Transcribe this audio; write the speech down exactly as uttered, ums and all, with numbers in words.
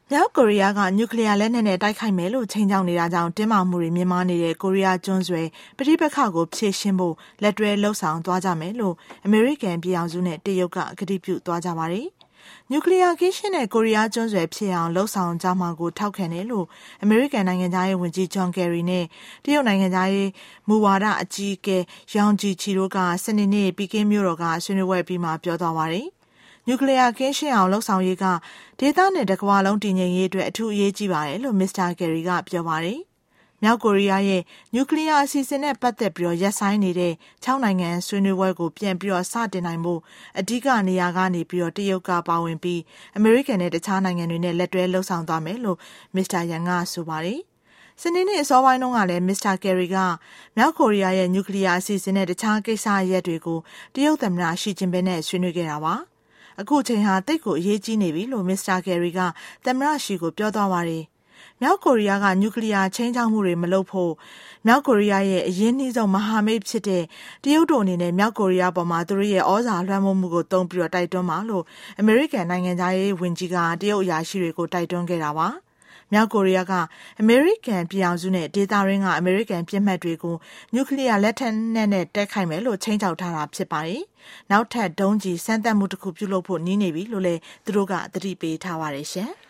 မြောက်ကိုရီးယားကနျူကလ িয়ার လက်နက်နဲ့တိုက်ခိုက်မယ်လို့ချိန်ချောက်နေတာကြောင့်တင်းမာမှုတွေမြင့်မားနေတဲ့ကိုရီးယားကျွန်းဆွယ်ပဋိပက္ခကိုဖြေရှင်းဖို့လက်တွဲလှုပ်ဆောင်သွားကြမယ်လို့အမေရိကန်ပြည်အောင်စုနဲ့တရုတ်ကကတိပြုသွားကြပါတယ်။နျူကလ িয়ার ကင်းရှင်းတဲ့ကိုရီးယားကျွန်းဆွယ်ဖြစ်အောင်လှုပ်ဆောင်ကြမှာကိုထောက်ခံတယ်လို့အမေရိကန်နိုင်ငံသားရေးဝန်ကြီးဂျွန်ကယ်ရီနဲ့တရုတ်နိုင်ငံသားရေးမူဝါဒအကြီးအကဲယောင်ဂျီချီတို့ကစနေနေ့ပီကင်းမြို့တော်ကဆွေးနွေးပွဲပြီးမှပြောသွားပါတယ်။နျူကလ িয়ার ကင်းရှင်းအောင်လှုပ်ဆောင်ရေးကဒေသနဲ့တကမ္ဘာလုံးတည်ငြိမ်ရေးအတွက်အထူးအရေးကြီးပါတယ်လို့မစ္စတာကယ်ရီကပြောပါတယ်။မြောက်ကိုရီးယားရဲ့နျူကလ িয়ার အစီအစဉ်နဲ့ပတ်သက်ပြီးရပ်ဆိုင်းနေတဲ့၆နိုင်ငံဆွေးနွေးပွဲကိုပြန်ပြီးစတင်နိုင်ဖို့အဓိကနေရာကနေပြီးတရုတ်ကပါဝင်ပြီးအမေရိကန်နဲ့တခြားနိုင်ငံတွေနဲ့လက်တွဲလှုပ်ဆောင်သွားမယ်လို့မစ္စတာယန်ကဆိုပါတယ်။စနေနေ့အစောပိုင်းတုန်းကလည်းမစ္စတာကယ်ရီကမြောက်ကိုရီးယားရဲ့နျူကလ িয়ার အစီအစဉ်နဲ့တခြားကိစ္စရပ်တွေကိုတရုတ်သမ္မတရှီကျင်ပင်းနဲ့ဆွေးနွေးခဲ့တာပါ။အခုချိန်ဟာတိတ်ကိုအရေးကြီးနေပြီလို့မစ္စတာကယ်ရီကသမ္မတရှီကိုပြောသွားပါတယ်။မြောက်ကိုရီးယားကနျူကလ িয়ার ချင်းချောက်မှုတွေမလုပ်ဖို့မြောက်ကိုရီးယားရဲ့အရင်းနှီးဆုံးမဟာမိတ်ဖြစ်တဲ့တရုတ်တို့အနေနဲ့မြောက်ကိုရီးယားပေါ်မှာသူတို့ရဲ့ဩဇာလွှမ်းမိုးမှုကိုတုံးပြီးတိုက်တွန်းပါလို့အမေရိကန်နိုင်ငံသားရေးဝန်ကြီးကတရုတ်အရာရှိတွေကိုတိုက်တွန်းခဲ့တာပါ။မြောက်ကိုရီးယားကအမေရိကန်ပြည်အောင်စုနဲ့ဒေသရင်းကအမေရိကန်ပြစ်မှတ်တွေကိုနျူကလ িয়ার လက်ထက်နဲ့နဲ့တိုက်ခိုက်မယ်လို့ချိန်ချောက်ထားတာဖြစ်ပါတယ်။နောက်ထပ်ဒုံးကျည်စမ်းသပ်မှုတစ်ခုပြုလုပ်ဖို့နည်းနေပြီလို့လည်းသူတို့ကသတိပေးထားပါတယ်ရှင်။